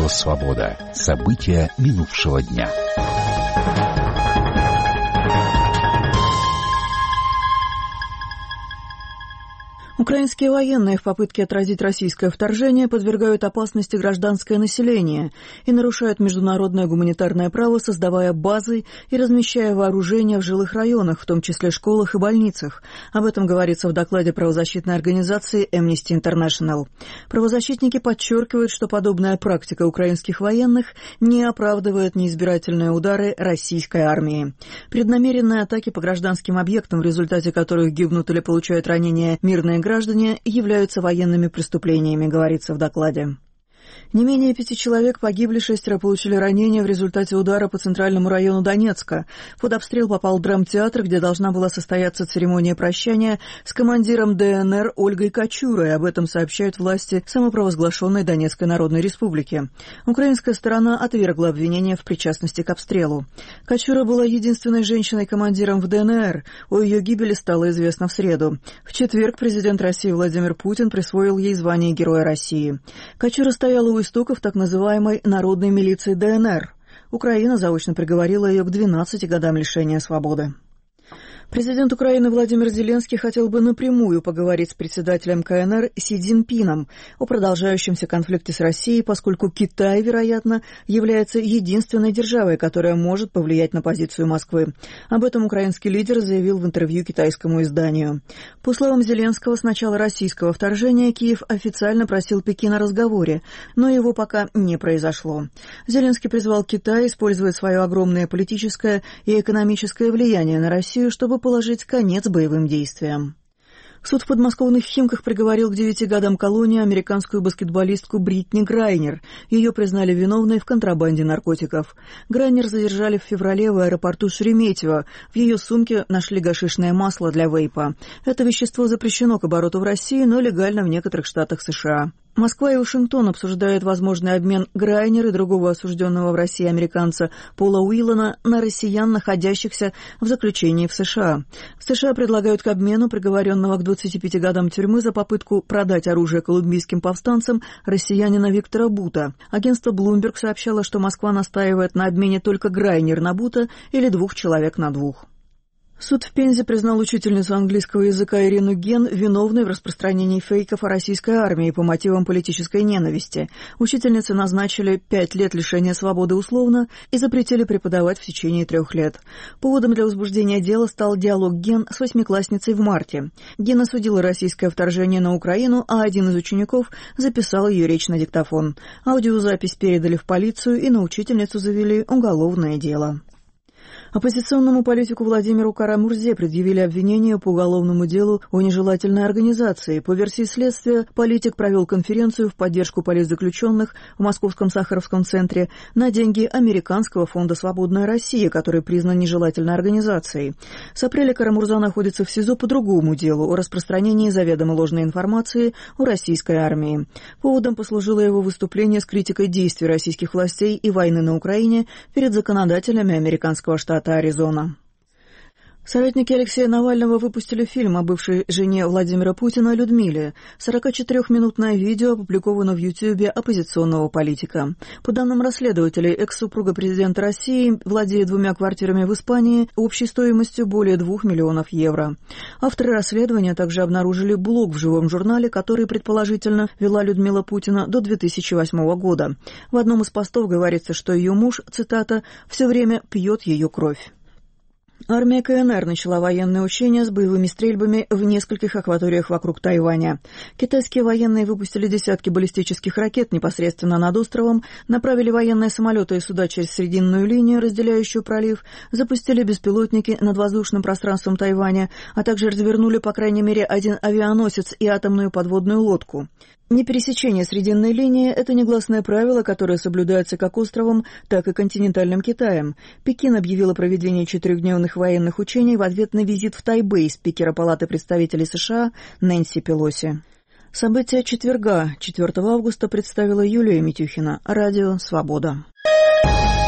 Радио «Свобода». События минувшего дня. Украинские военные в попытке отразить российское вторжение подвергают опасности гражданское население и нарушают международное гуманитарное право, создавая базы и размещая вооружение в жилых районах, в том числе школах и больницах. Об этом говорится в докладе правозащитной организации Amnesty International. Правозащитники подчеркивают, что подобная практика украинских военных не оправдывает неизбирательные удары российской армии. Преднамеренные атаки по гражданским объектам, в результате которых гибнут или получают ранения мирные граждане, являются военными преступлениями, говорится в докладе. Не менее 5 человек погибли, 6 получили ранения в результате удара по центральному району Донецка. Под обстрел попал драмтеатр, где должна была состояться церемония прощания с командиром ДНР Ольгой Качурой. Об этом сообщают власти самопровозглашенной Донецкой Народной Республики. Украинская сторона отвергла обвинения в причастности к обстрелу. Качура была единственной женщиной-командиром в ДНР. О ее гибели стало известно в среду. В четверг президент России Владимир Путин присвоил ей звание Героя России. Качура стояла у истоков так называемой народной милиции ДНР. Украина заочно приговорила ее к 12 годам лишения свободы. Президент Украины Владимир Зеленский хотел бы напрямую поговорить с председателем КНР Си Цзиньпином о продолжающемся конфликте с Россией, поскольку Китай, вероятно, является единственной державой, которая может повлиять на позицию Москвы. Об этом украинский лидер заявил в интервью китайскому изданию. По словам Зеленского, с начала российского вторжения Киев официально просил Пекин о разговоре, но его пока не произошло. Зеленский призвал Китай использовать свое огромное политическое и экономическое влияние на Россию, чтобы положить конец боевым действиям. Суд в подмосковных Химках приговорил к 9 годам колонии американскую баскетболистку Бритни Грайнер. Ее признали виновной в контрабанде наркотиков. Грайнер задержали в феврале в аэропорту Шереметьево. В ее сумке нашли гашишное масло для вейпа. Это вещество запрещено к обороту в России, но легально в некоторых штатах США. Москва и Вашингтон обсуждают возможный обмен Грайнер и другого осужденного в России американца Пола Уиллана на россиян, находящихся в заключении в США. В США предлагают к обмену приговоренного к 25 годам тюрьмы за попытку продать оружие колумбийским повстанцам россиянина Виктора Бута. Агентство Bloomberg сообщало, что Москва настаивает на обмене только Грайнер на Бута или 2 человек на 2. Суд в Пензе признал учительницу английского языка Ирину Ген виновной в распространении фейков о российской армии по мотивам политической ненависти. Учительнице назначили 5 лет лишения свободы условно и запретили преподавать в течение 3 лет. Поводом для возбуждения дела стал диалог Ген с 8-классницей в марте. Ген осудила российское вторжение на Украину, а один из учеников записал ее речь на диктофон. Аудиозапись передали в полицию, и на учительницу завели уголовное дело. Оппозиционному политику Владимиру Кара-Мурзе предъявили обвинение по уголовному делу о нежелательной организации. По версии следствия, политик провел конференцию в поддержку политзаключенных в Московском Сахаровском центре на деньги Американского фонда «Свободная Россия», который признан нежелательной организацией. С апреля Кара-Мурза находится в СИЗО по другому делу о распространении заведомо ложной информации о российской армии. Поводом послужило его выступление с критикой действий российских властей и войны на Украине перед законодателями американского штата Аризона. Соратники Алексея Навального выпустили фильм о бывшей жене Владимира Путина Людмиле. 44-минутное видео опубликовано в Ютьюбе оппозиционного политика. По данным расследователей, экс-супруга президента России владеет 2 квартирами в Испании общей стоимостью более 2 миллионов евро. Авторы расследования также обнаружили блог в живом журнале, который, предположительно, вела Людмила Путина до 2008 года. В одном из постов говорится, что ее муж, цитата, «все время пьет ее кровь». Армия КНР начала военные учения с боевыми стрельбами в нескольких акваториях вокруг Тайваня. Китайские военные выпустили десятки баллистических ракет непосредственно над островом, направили военные самолеты и суда через срединную линию, разделяющую пролив, запустили беспилотники над воздушным пространством Тайваня, а также развернули по крайней мере 1 авианосец и атомную подводную лодку. Непересечение срединной линии – это негласное правило, которое соблюдается как островом, так и континентальным Китаем. Пекин объявил о проведении 4-дневных военных учений в ответ на визит в Тайбэй спикера Палаты представителей США Нэнси Пелоси. События четверга, 4 августа, представила Юлия Митюхина. Радио «Свобода».